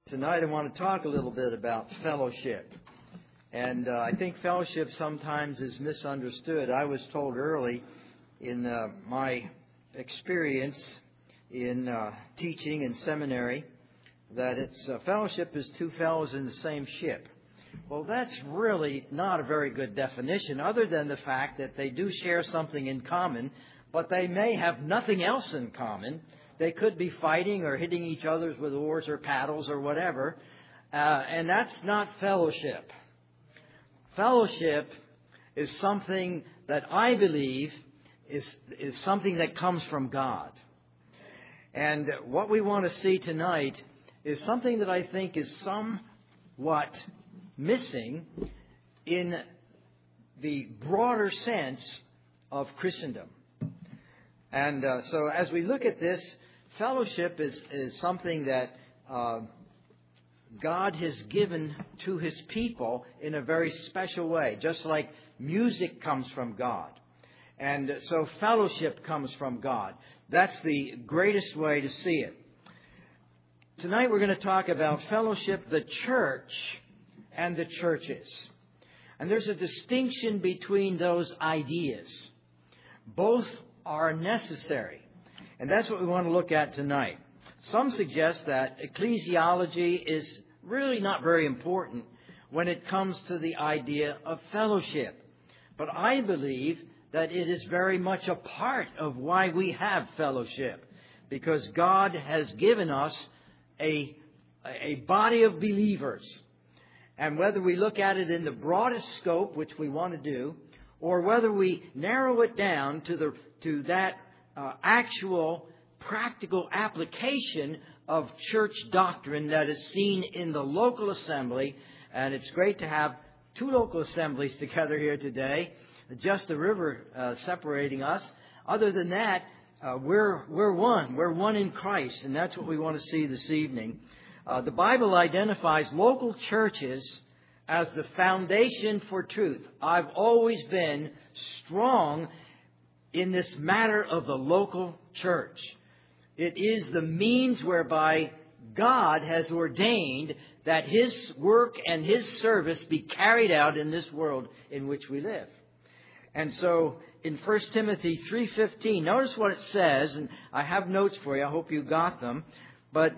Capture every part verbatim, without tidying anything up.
Tonight I want to talk a little bit about fellowship. And uh, I think fellowship sometimes is misunderstood. I was told early in uh, my experience in uh, teaching in seminary that it's uh, fellowship is two fellows in the same ship. Well, that's really not a very good definition, other than the fact that they do share something in common, but they may have nothing else in common. They could be fighting or hitting each other with oars or paddles or whatever, uh, and that's not fellowship. Fellowship is something that I believe is, is something that comes from God. And what we want to see tonight is something that I think is somewhat missing in the broader sense of Christendom. And uh, so as we look at this, fellowship is, is something that uh, God has given to His people in a very special way, just like music comes from God. And so fellowship comes from God. That's the greatest way to see it. Tonight we're going to talk about fellowship, the church, and the churches. And there's a distinction between those ideas. Both are necessary. And that's what we want to look at tonight. Some suggest that ecclesiology is really not very important when it comes to the idea of fellowship. But I believe that it is very much a part of why we have fellowship. Because God has given us a, a body of believers. And whether we look at it in the broadest scope, which we want to do, or whether we narrow it down to the to that uh, actual practical application of church doctrine that is seen in the local assembly. And it's great to have two local assemblies together here today, just the river uh, separating us. Other than that, uh, we're we're one. We're one in Christ, and that's what we want to see this evening. Uh, the Bible identifies local churches as the foundation for truth. I've always been strong in this matter of the local church. It is the means whereby God has ordained that His work and His service be carried out in this world in which we live. And so in First Timothy three fifteen, notice what it says, and I have notes for you. I hope you got them. But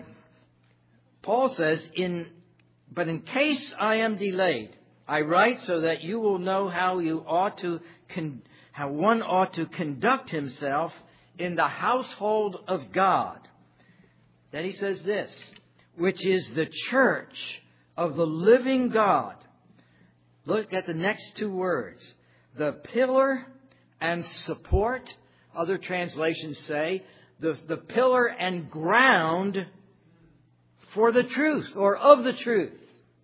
Paul says, "In but in case I am delayed, I write so that you will know how you ought to con- how one ought to conduct himself in the household of God." Then he says this, which is the church of the living God. Look at the next two words. The pillar and support. Other translations say the, the pillar and ground for the truth, or of the truth.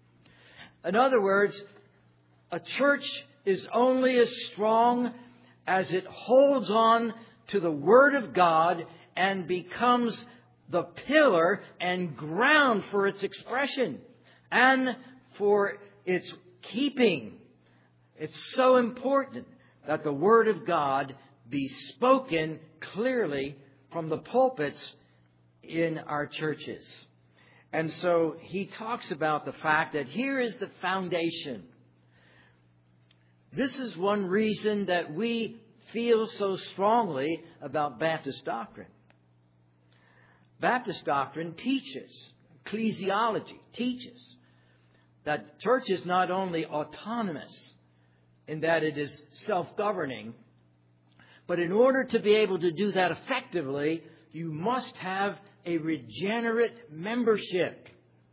In other words, a church is only as strong as it holds on to the Word of God and becomes the pillar and ground for its expression and for its keeping. It's so important that the Word of God be spoken clearly from the pulpits in our churches. And so he talks about the fact that here is the foundation. This is one reason that we feel so strongly about Baptist doctrine. Baptist doctrine teaches, ecclesiology teaches, that church is not only autonomous in that it is self-governing, but in order to be able to do that effectively, you must have a regenerate membership.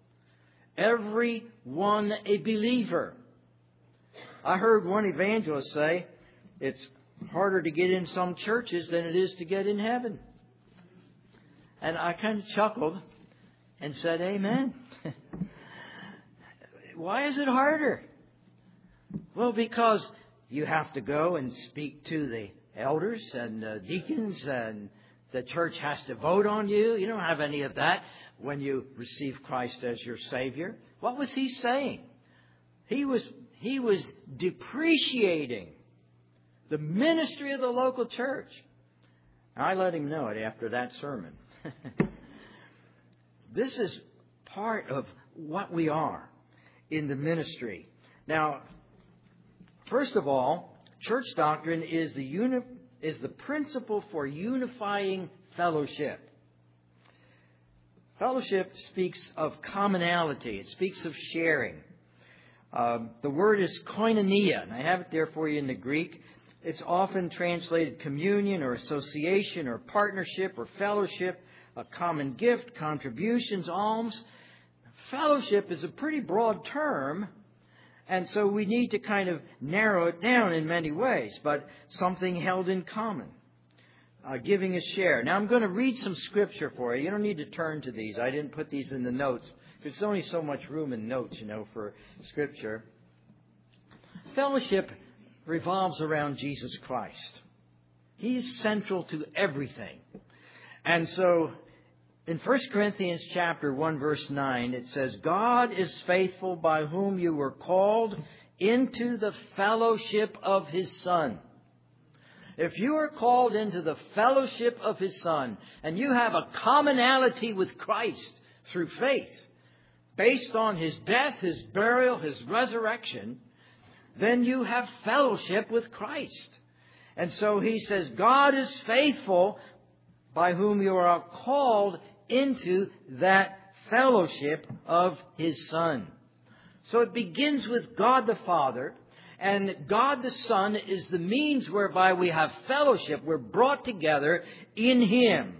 Everyone a believer. I heard one evangelist say, it's harder to get in some churches than it is to get in heaven. And I kind of chuckled and said, amen. Why is it harder? Well, because you have to go and speak to the elders and uh, deacons, and the church has to vote on you. You don't have any of that when you receive Christ as your Savior. What was he saying? He was he was depreciating the ministry of the local church. I let him know it after that sermon. This is part of what we are in the ministry. Now, first of all, church doctrine is the uni- is the principle for unifying fellowship. Fellowship speaks of commonality. It speaks of sharing. Um, the word is koinonia, and I have it there for you in the Greek. It's often translated communion or association or partnership or fellowship, a common gift, contributions, alms. Fellowship is a pretty broad term, and so we need to kind of narrow it down in many ways, but something held in common, uh, giving a share. Now I'm going to read some scripture for you. You don't need to turn to these. I didn't put these in the notes. There's only so much room in notes, you know, for scripture. Fellowship revolves around Jesus Christ. He's central to everything. And so in First Corinthians chapter one, verse nine, it says, God is faithful, by whom you were called into the fellowship of His Son. If you are called into the fellowship of His Son, and you have a commonality with Christ through faith, based on His death, His burial, His resurrection, then you have fellowship with Christ. And so he says, God is faithful, by whom you are called into that fellowship of His Son. So it begins with God the Father, and God the Son is the means whereby we have fellowship. We're brought together in Him.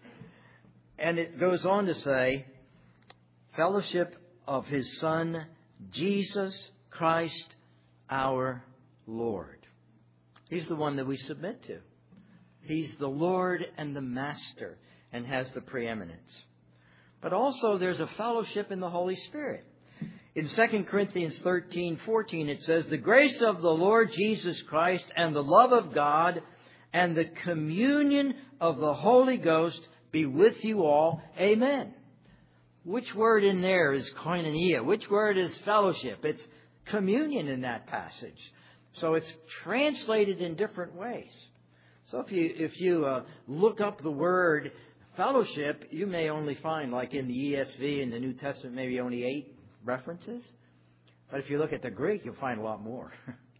And it goes on to say, fellowship of His Son, Jesus Christ our Lord. He's the one that we submit to. He's the Lord and the Master and has the preeminence. But also there's a fellowship in the Holy Spirit. In Second Corinthians thirteen fourteen it says, the grace of the Lord Jesus Christ and the love of God and the communion of the Holy Ghost be with you all. Amen. Which word in there is koinonia? Which word is fellowship? It's communion in that passage. So it's translated in different ways. So if you if you uh, look up the word fellowship, you may only find, like in the E S V in the New Testament, maybe only eight references. But if you look at the Greek, you'll find a lot more.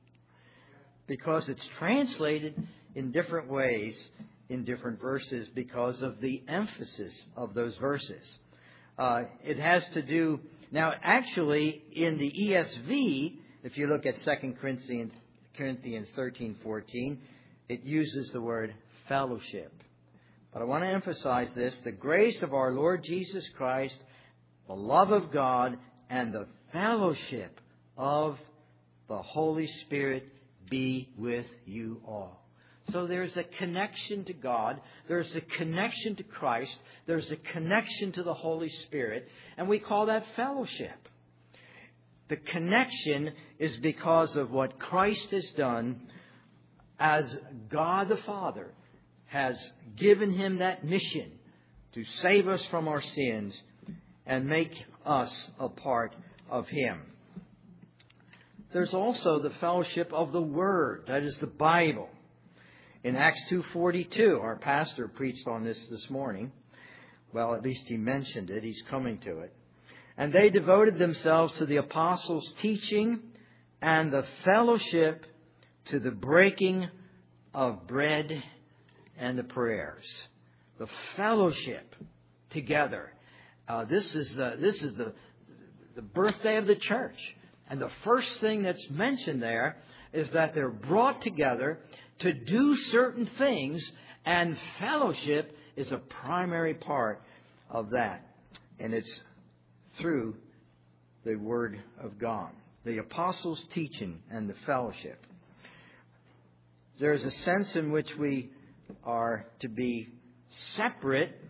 Because it's translated in different ways in different verses because of the emphasis of those verses. Uh, it has to do... Now, actually, in the E S V, if you look at Second Corinthians thirteen fourteen, it uses the word fellowship. But I want to emphasize this: the grace of our Lord Jesus Christ, the love of God, and the fellowship of the Holy Spirit be with you all. So there's a connection to God. There's a connection to Christ. There's a connection to the Holy Spirit. And we call that fellowship. The connection is because of what Christ has done, as God the Father has given Him that mission to save us from our sins and make us a part of Him. There's also the fellowship of the Word, that is the Bible. In Acts two forty-two, our pastor preached on this this morning. Well, at least he mentioned it. He's coming to it. And they devoted themselves to the apostles' teaching and the fellowship, to the breaking of bread and the prayers. The fellowship together. Uh, this is uh, this is the the birthday of the church. And the first thing that's mentioned there is that they're brought together to do certain things, and fellowship is a primary part of that. And it's through the Word of God, the apostles' teaching and the fellowship. There's a sense in which we are to be separate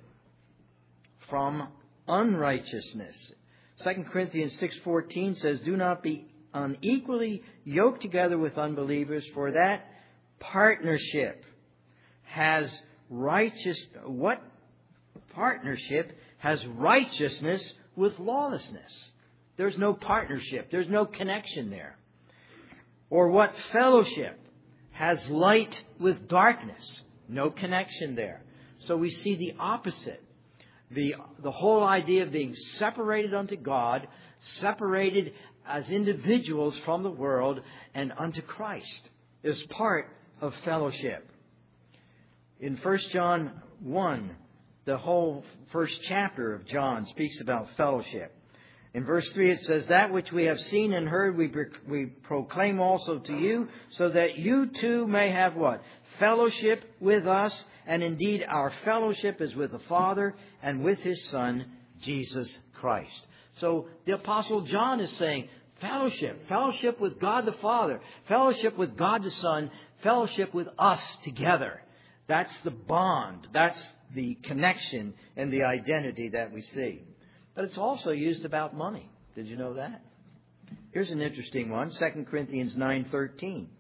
from unrighteousness. Second Corinthians six fourteen says, do not be unequally yoked together with unbelievers, for that partnership has righteous what partnership has righteousness with lawlessness. There's no partnership. There's no connection there. Or what fellowship has light with darkness? No connection there. So we see the opposite. The, the whole idea of being separated unto God, separated as individuals from the world and unto Christ, is part of fellowship. In First John one, the whole first chapter of John speaks about fellowship. In verse three it says, "That which we have seen and heard we, we proclaim also to you, so that you too may have" what? "Fellowship with us. And indeed our fellowship is with the Father and with His Son, Jesus Christ." So the Apostle John is saying fellowship. Fellowship with God the Father. Fellowship with God the Son. Fellowship with us together. That's the bond. That's the connection and the identity that we see. But it's also used about money. Did you know that? Here's an interesting one. Second Corinthians nine thirteen.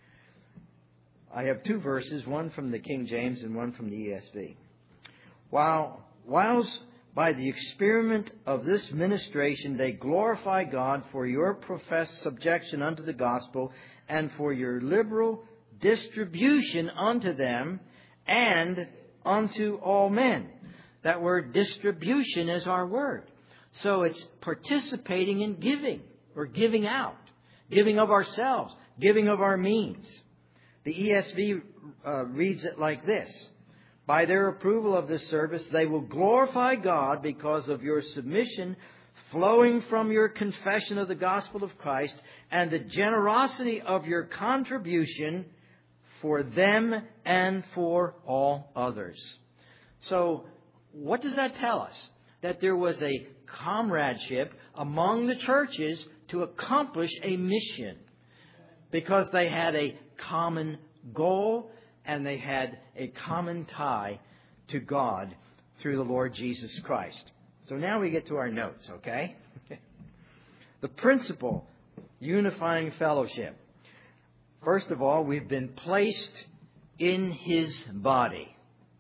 I have two verses, one from the King James and one from the E S V. While, whilst by the experiment of this ministration they glorify God for your professed subjection unto the gospel and for your liberal distribution unto them and unto all men. That word distribution is our word. So it's participating in giving or giving out, giving of ourselves, giving of our means. The E S V uh, reads it like this: "By their approval of this service, they will glorify God because of your submission flowing from your confession of the gospel of Christ and the generosity of your contribution for them and for all others." So what does that tell us? That there was a comradeship among the churches to accomplish a mission because they had a common goal and they had a common tie to God through the Lord Jesus Christ. So now we get to our notes, okay? The principle, unifying fellowship. First of all, we've been placed in His body.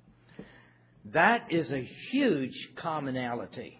That is a huge commonality.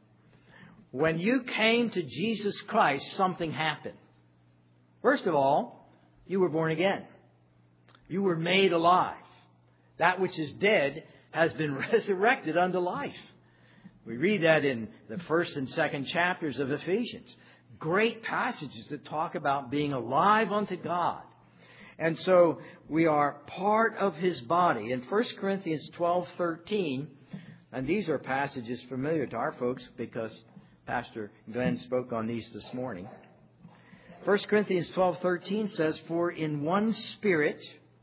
When you came to Jesus Christ, something happened. First of all, you were born again. You were made alive. That which is dead has been resurrected unto life. We read that in the first and second chapters of Ephesians. Great passages that talk about being alive unto God. And so we are part of His body. In First Corinthians twelve thirteen, and these are passages familiar to our folks because Pastor Glenn spoke on these this morning. First Corinthians twelve thirteen says, "For in one Spirit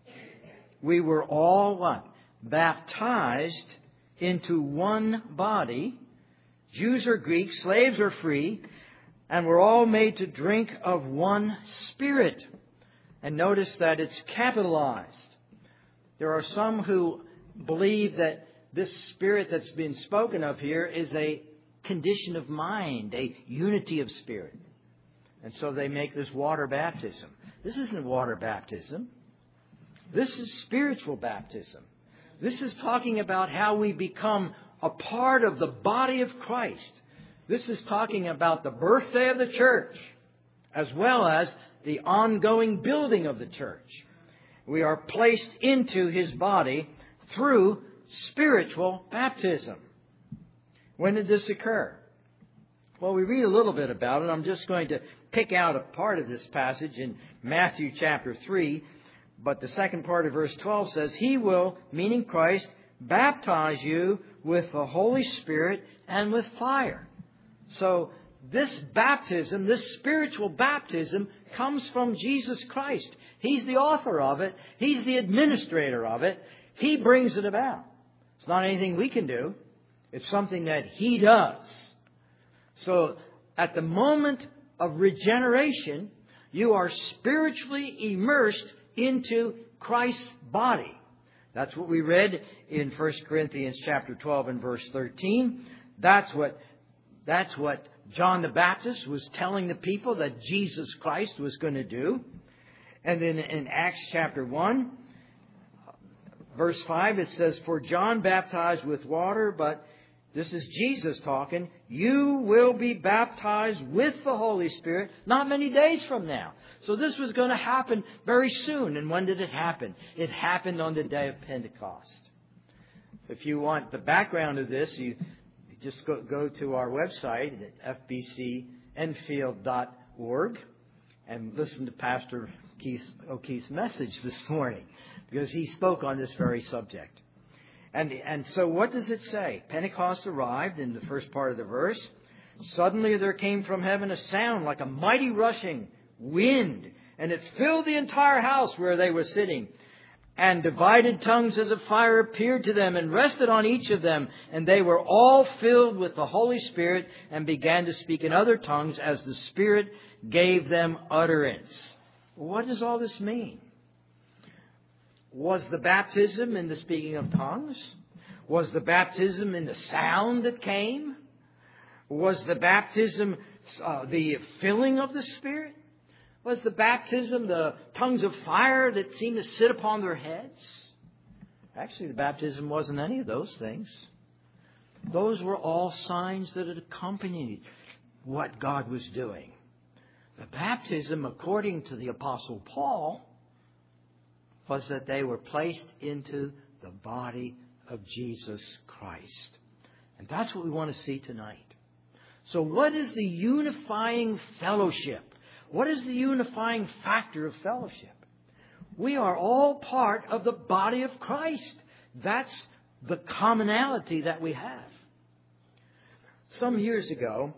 we were all" what? "Baptized into one body, Jews or Greeks, slaves or free, and we're all made to drink of one Spirit." And notice that it's capitalized. There are some who believe that this Spirit that's been spoken of here is a condition of mind, a unity of spirit. And so they make this water baptism. This isn't water baptism. This is spiritual baptism. This is talking about how we become a part of the body of Christ. This is talking about the birthday of the church, as well as the ongoing building of the church. We are placed into His body through spiritual baptism. When did this occur? Well, we read a little bit about it. I'm just going to pick out a part of this passage in Matthew chapter three. But the second part of verse twelve says, "He will," meaning Christ, "baptize you with the Holy Spirit and with fire." So this baptism, this spiritual baptism, comes from Jesus Christ. He's the author of it. He's the administrator of it. He brings it about. It's not anything we can do. It's something that He does. So at the moment of regeneration, you are spiritually immersed into Christ's body. That's what we read in First Corinthians chapter twelve and verse thirteen. That's what, that's what John the Baptist was telling the people that Jesus Christ was going to do. And then in Acts chapter one, verse five, it says, "For John baptized with water, but," this is Jesus talking, "you will be baptized with the Holy Spirit not many days from now." So this was going to happen very soon. And when did it happen? It happened on the day of Pentecost. If you want the background of this, you just go, go to our website at f b c enfield dot org and listen to Pastor Keith O'Keefe's message this morning, because he spoke on this very subject. And, and so what does it say? Pentecost arrived in the first part of the verse. Suddenly there came from heaven a sound like a mighty rushing wind, and it filled the entire house where they were sitting. And divided tongues as of fire appeared to them and rested on each of them. And they were all filled with the Holy Spirit and began to speak in other tongues as the Spirit gave them utterance. What does all this mean? Was the baptism in the speaking of tongues? Was the baptism in the sound that came? Was the baptism uh, the filling of the Spirit? Was the baptism the tongues of fire that seemed to sit upon their heads? Actually, the baptism wasn't any of those things. Those were all signs that had accompanied what God was doing. The baptism, according to the Apostle Paul, was that they were placed into the body of Jesus Christ. And that's what we want to see tonight. So what is the unifying fellowship? What is the unifying factor of fellowship? We are all part of the body of Christ. That's the commonality that we have. Some years ago,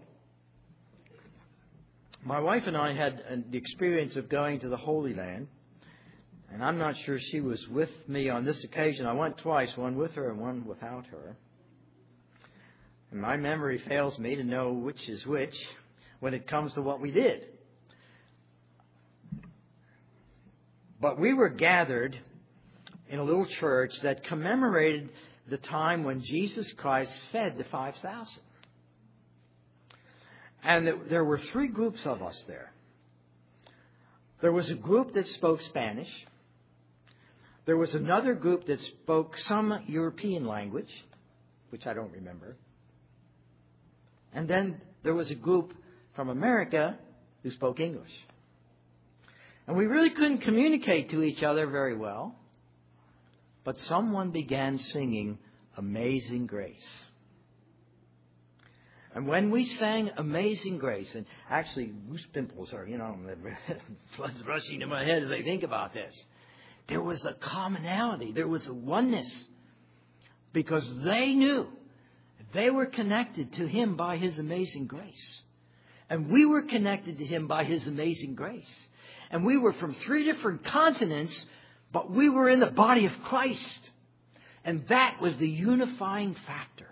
my wife and I had the experience of going to the Holy Land. And I'm not sure she was with me on this occasion. I went twice, one with her and one without her. And my memory fails me to know which is which when it comes to what we did. But we were gathered in a little church that commemorated the time when Jesus Christ fed the five thousand. And there were three groups of us there. There was a group that spoke Spanish. There was another group that spoke some European language, which I don't remember. And then there was a group from America who spoke English. And we really couldn't communicate to each other very well. But someone began singing Amazing Grace. And when we sang Amazing Grace, and actually goose pimples are, you know, floods rushing to my head as I think about this. There was a commonality. There was a oneness. Because they knew they were connected to Him by His amazing grace. And we were connected to Him by His amazing grace. And we were from three different continents, but we were in the body of Christ. And that was the unifying factor.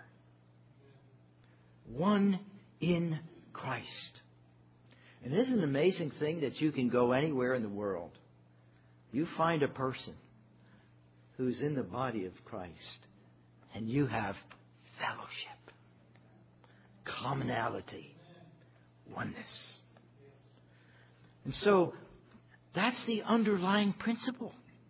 One in Christ. And isn't it an amazing thing that you can go anywhere in the world? You find a person who's in the body of Christ, and you have fellowship, commonality, oneness. And so that's the underlying principle.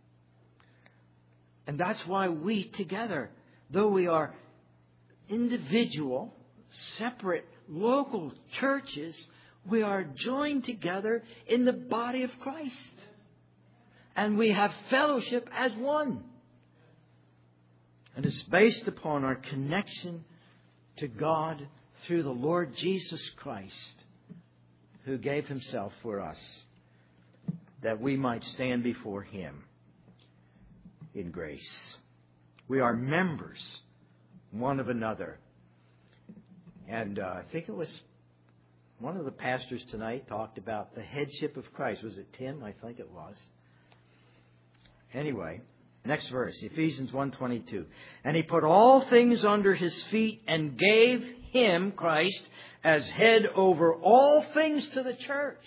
And that's why we together, though we are individual, separate, local churches, we are joined together in the body of Christ. And we have fellowship as one. And it's based upon our connection to God through the Lord Jesus Christ, who gave Himself for us, that we might stand before Him in grace. We are members one of another. And uh, I think it was one of the pastors tonight talked about the headship of Christ. Was it Tim? I think it was. Anyway, next verse, Ephesians one twenty-two. And He put all things under His feet and gave Him, Christ, as head over all things to the church,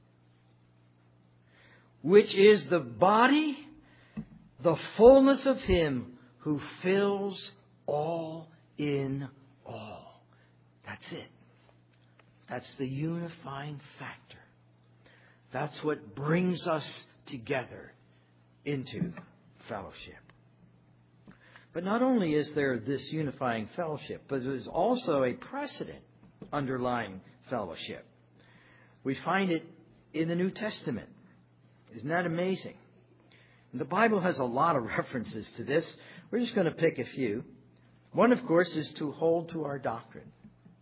which is the body, the fullness of Him who fills all in all. That's it. That's the unifying factor. That's what brings us together into fellowship. But not only is there this unifying fellowship, but there's also a precedent underlying fellowship. We find it in the New Testament. Isn't that amazing? And the Bible has a lot of references to this. We're just going to pick a few. One, of course, is to hold to our doctrine.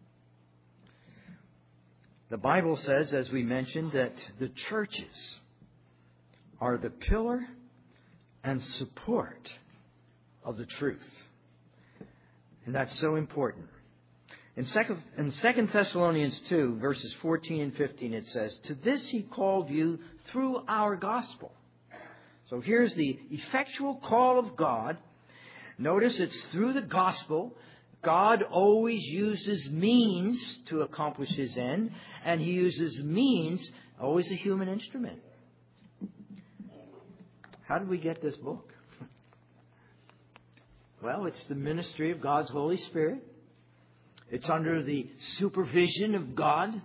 The Bible says, as we mentioned, that the churches are the pillar and support of the truth. And that's so important. In second, in Second Thessalonians two, verses fourteen and fifteen, it says, "To this He called you through our gospel." So here's the effectual call of God. Notice it's through the gospel. God always uses means to accomplish His end, and He uses means, always a human instrument. How did we get this book? Well, it's the ministry of God's Holy Spirit. It's under the supervision of God.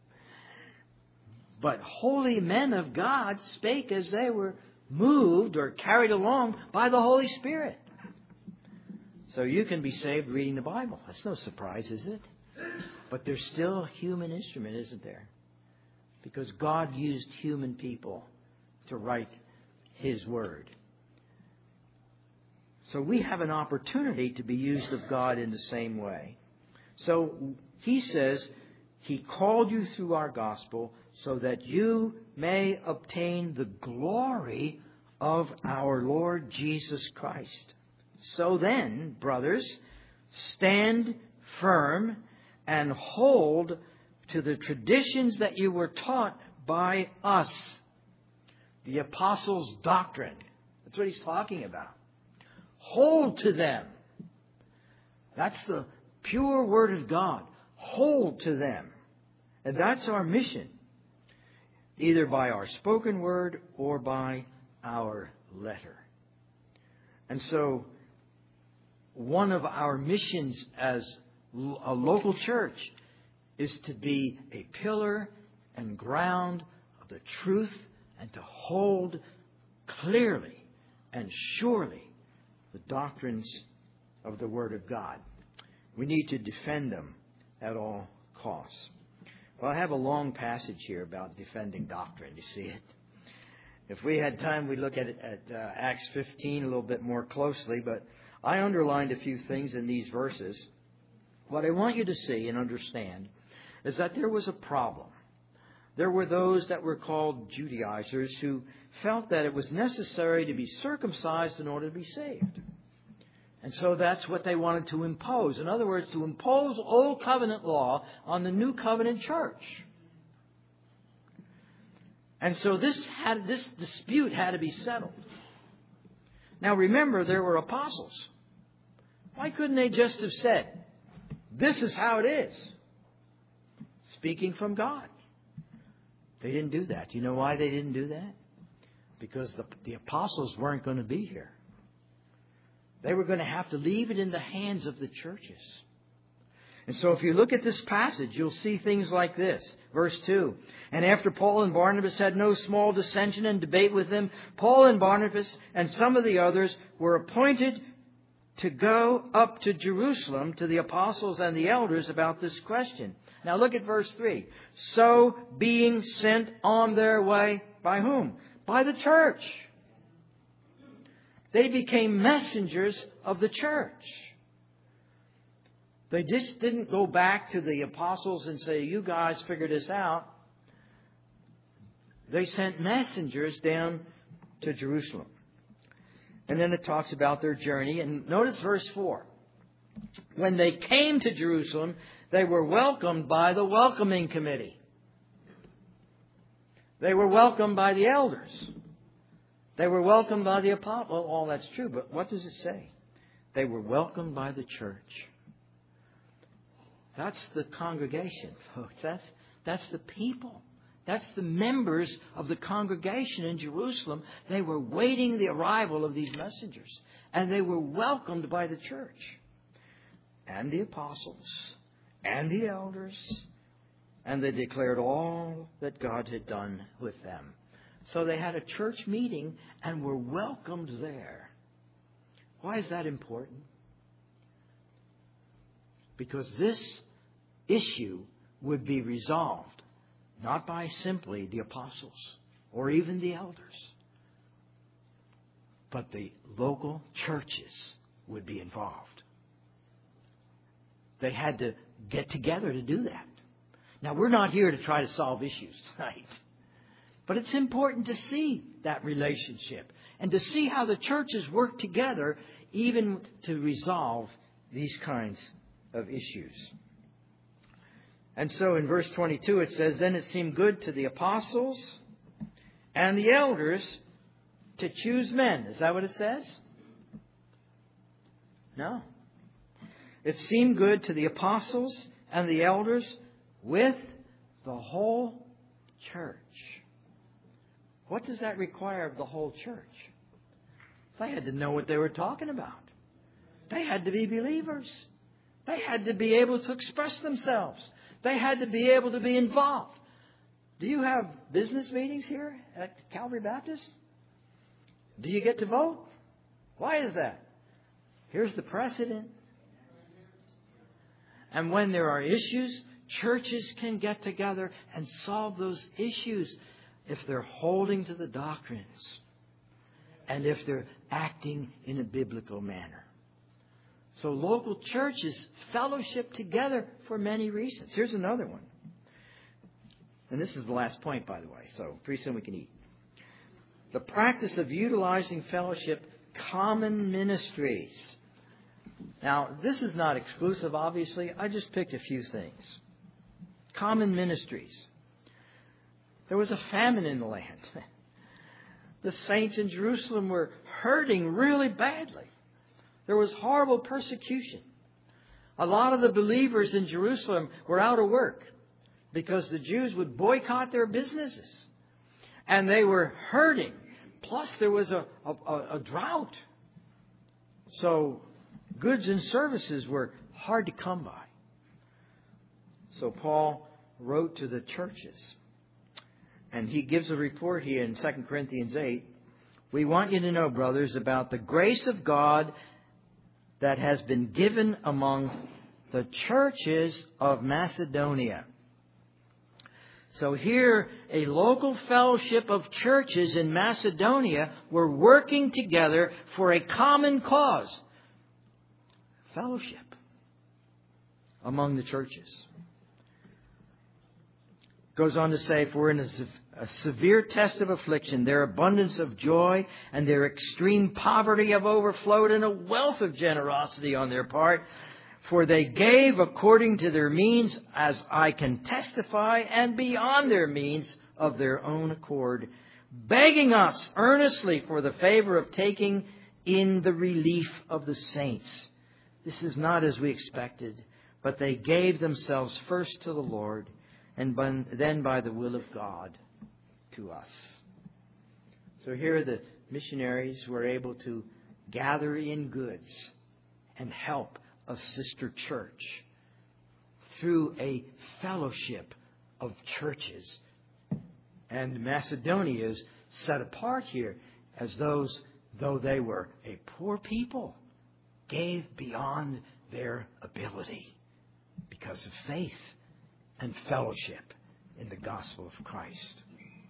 But holy men of God spake as they were moved or carried along by the Holy Spirit. So you can be saved reading the Bible. That's no surprise, is it? But there's still a human instrument, isn't there? Because God used human people to write His Word. So we have an opportunity to be used of God in the same way. So He says, He called you through our gospel so that you may obtain the glory of our Lord Jesus Christ. So then, brothers, stand firm and hold to the traditions that you were taught by us. The apostles' doctrine. That's what he's talking about. Hold to them. That's the pure Word of God. Hold to them. And that's our mission. Either by our spoken word or by our letter. And so, one of our missions as a local church is to be a pillar and ground of the truth and to hold clearly and surely the doctrines of the Word of God. We need to defend them at all costs. Well, I have a long passage here about defending doctrine. You see it? If we had time, we'd look at it at uh, Acts fifteen a little bit more closely, but I underlined a few things in these verses. What I want you to see and understand is that there was a problem. There were those that were called Judaizers who felt that it was necessary to be circumcised in order to be saved. And so that's what they wanted to impose. In other words, to impose Old Covenant law on the New Covenant church. And so this had this dispute had to be settled. Now remember, there were apostles. Why couldn't they just have said, "This is how it is"? Speaking from God. They didn't do that. Do you know why they didn't do that? Because the, the apostles weren't going to be here. They were going to have to leave it in the hands of the churches. And so if you look at this passage, you'll see things like this. Verse two. "And after Paul and Barnabas had no small dissension and debate with them, Paul and Barnabas and some of the others were appointed to go up to Jerusalem to the apostles and the elders about this question." Now look at verse three. "So being sent on their way," by whom? By the church. They became messengers of the church. They just didn't go back to the apostles and say, "You guys figure this out." They sent messengers down to Jerusalem. And then it talks about their journey. And notice verse four. "When they came to Jerusalem, they were welcomed by the welcoming committee." They were welcomed by the elders. They were welcomed by the apostles. Well, all that's true, but what does it say? They were welcomed by the church. That's the congregation, folks. That's, that's the people. That's the members of the congregation in Jerusalem. They were waiting the arrival of these messengers. And they were welcomed by the church. And the apostles. And the elders. And they declared all that God had done with them. So they had a church meeting and were welcomed there. Why is that important? Because this issue would be resolved not by simply the apostles or even the elders, but the local churches would be involved. they had to get together to do that. Now, we're not here to try to solve issues tonight. But it's important to see that relationship and to see how the churches work together even to resolve these kinds of issues. And so in verse twenty-two it says, "Then it seemed good to the apostles and the elders to choose men." Is that what it says? No. It seemed good to the apostles and the elders with the whole church. What does that require of the whole church? They had to know what they were talking about. They had to be believers. They had to be able to express themselves. They had to be able to be involved. Do you have business meetings here at Calvary Baptist? Do you get to vote? Why is that? Here's the precedent. And when there are issues, churches can get together and solve those issues if they're holding to the doctrines and if they're acting in a biblical manner. So local churches fellowship together for many reasons. Here's another one. And this is the last point, by the way, so pretty soon we can eat. The practice of utilizing fellowship common ministries. Now, this is not exclusive, obviously. I just picked a few things. Common ministries. There was a famine in the land. The saints in Jerusalem were hurting really badly. There was horrible persecution. A lot of the believers in Jerusalem were out of work because the Jews would boycott their businesses. And they were hurting. Plus, there was a, a, a drought. So, goods and services were hard to come by. So, Paul wrote to the churches. And he gives a report here in Second Corinthians eight. "We want you to know, brothers, about the grace of God that has been given among the churches of Macedonia." So here, a local fellowship of churches in Macedonia were working together for a common cause. Fellowship among the churches. Goes on to say, "For in a, a severe test of affliction, their abundance of joy and their extreme poverty have overflowed in a wealth of generosity on their part. For they gave according to their means, as I can testify, and beyond their means of their own accord, begging us earnestly for the favor of taking in the relief of the saints. This is not as we expected, but they gave themselves first to the Lord, and then by the will of God to us." So here the missionaries were able to gather in goods and help a sister church through a fellowship of churches. And Macedonia is set apart here as those, though they were a poor people, gave beyond their ability because of faith and fellowship in the gospel of Christ.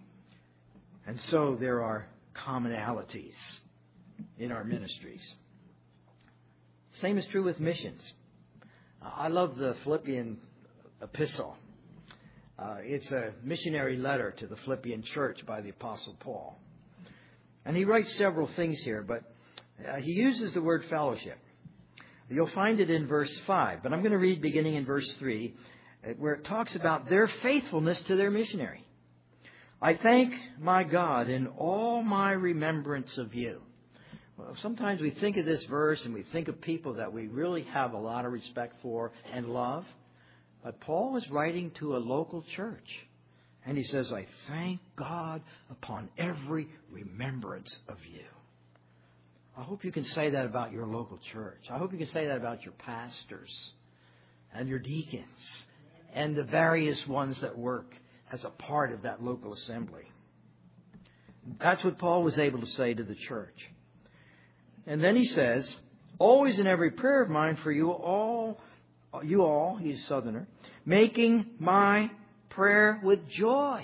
And so there are commonalities in our ministries. Same is true with missions. I love the Philippian epistle. Uh, it's a missionary letter to the Philippian church by the Apostle Paul. And he writes several things here, but uh, he uses the word fellowship. You'll find it in verse five, but I'm going to read beginning in verse three, where it talks about their faithfulness to their missionary. "I thank my God in all my remembrance of you." Well, sometimes we think of this verse and we think of people that we really have a lot of respect for and love. But Paul is writing to a local church. And he says, "I thank God upon every remembrance of you." I hope you can say that about your local church. I hope you can say that about your pastors and your deacons and the various ones that work as a part of that local assembly. That's what Paul was able to say to the church. And then he says, "Always in every prayer of mine for you all, you all," he's a southerner, "making my prayer with joy."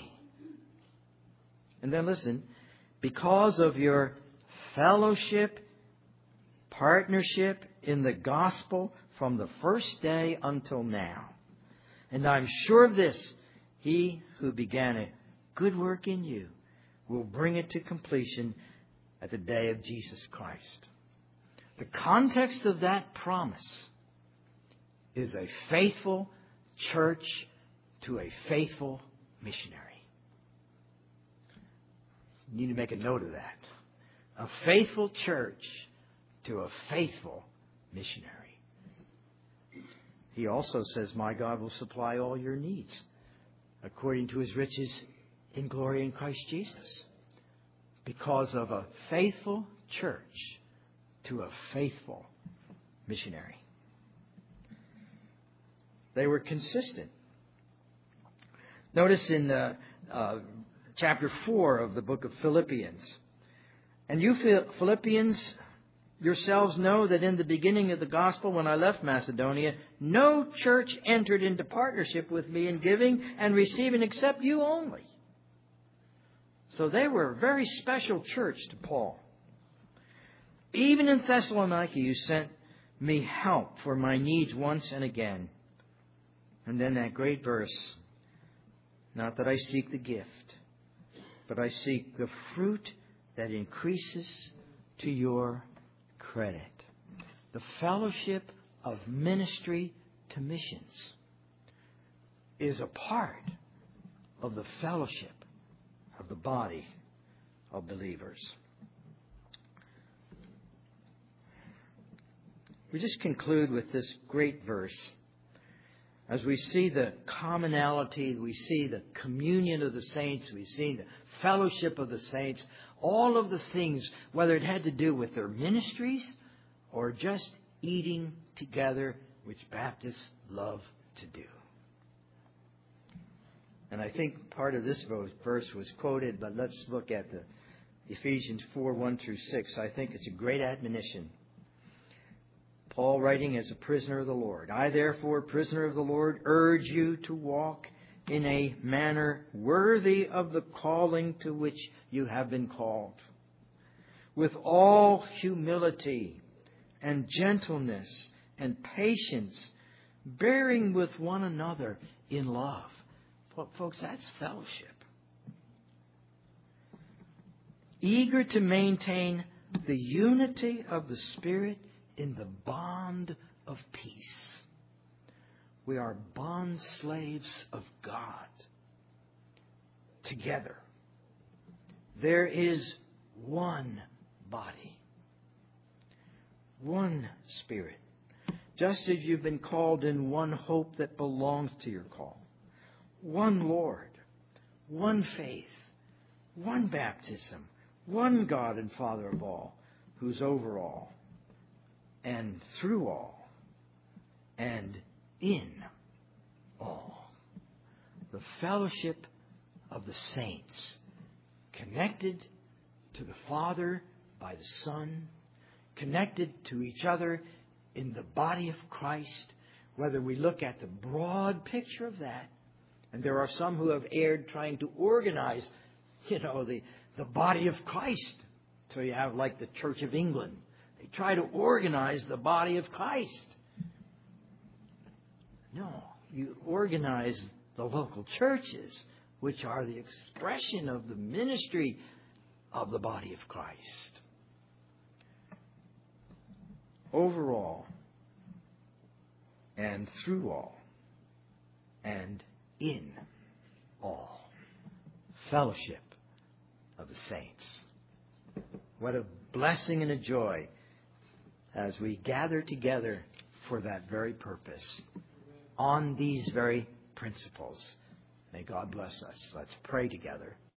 And then listen, "because of your fellowship, partnership in the gospel from the first day until now. And I'm sure of this, He who began a good work in you will bring it to completion at the day of Jesus Christ. The context of that promise is a faithful church to a faithful missionary. You need to make a note of that. A faithful church to a faithful missionary. He also says, my God will supply all your needs according to His riches in glory in Christ Jesus. Because of a faithful church to a faithful missionary. They were consistent. Notice in uh, uh, chapter four of the book of Philippians. And you Philippians yourselves know that in the beginning of the gospel, when I left Macedonia, no church entered into partnership with me in giving and receiving except you only. So they were a very special church to Paul. Even in Thessalonica, you sent me help for my needs once and again. And then that great verse, not that I seek the gift, but I seek the fruit that increases to your credit. The fellowship of ministry to missions is a part of the fellowship of the body of believers. We just conclude with this great verse. As we see the commonality, we see the communion of the saints, we see the fellowship of the saints, all of the things, whether it had to do with their ministries or just eating together, which Baptists love to do. And I think part of this verse was quoted, but let's look at the Ephesians four, one through six. I think it's a great admonition. Paul writing as a prisoner of the Lord. I therefore, prisoner of the Lord, urge you to walk in a manner worthy of the calling to which you have been called, with all humility and gentleness and patience, bearing with one another in love. Folks, that's fellowship. Eager to maintain the unity of the Spirit in the bond of peace. We are bond slaves of God. Together. There is one body. One Spirit. Just as you've been called in one hope that belongs to your call. One Lord. One faith. One baptism. One God and Father of all, who's over all, and through all, and in all. The fellowship of the saints, connected to the Father by the Son, connected to each other in the body of Christ, whether we look at the broad picture of that, and there are some who have erred trying to organize, you know, the, the body of Christ. So you have like the Church of England. They try to organize the body of Christ. No, you organize the local churches, which are the expression of the ministry of the body of Christ. Overall, and through all, and in all. Fellowship of the saints. What a blessing and a joy as we gather together for that very purpose, on these very principles. May God bless us. Let's pray together.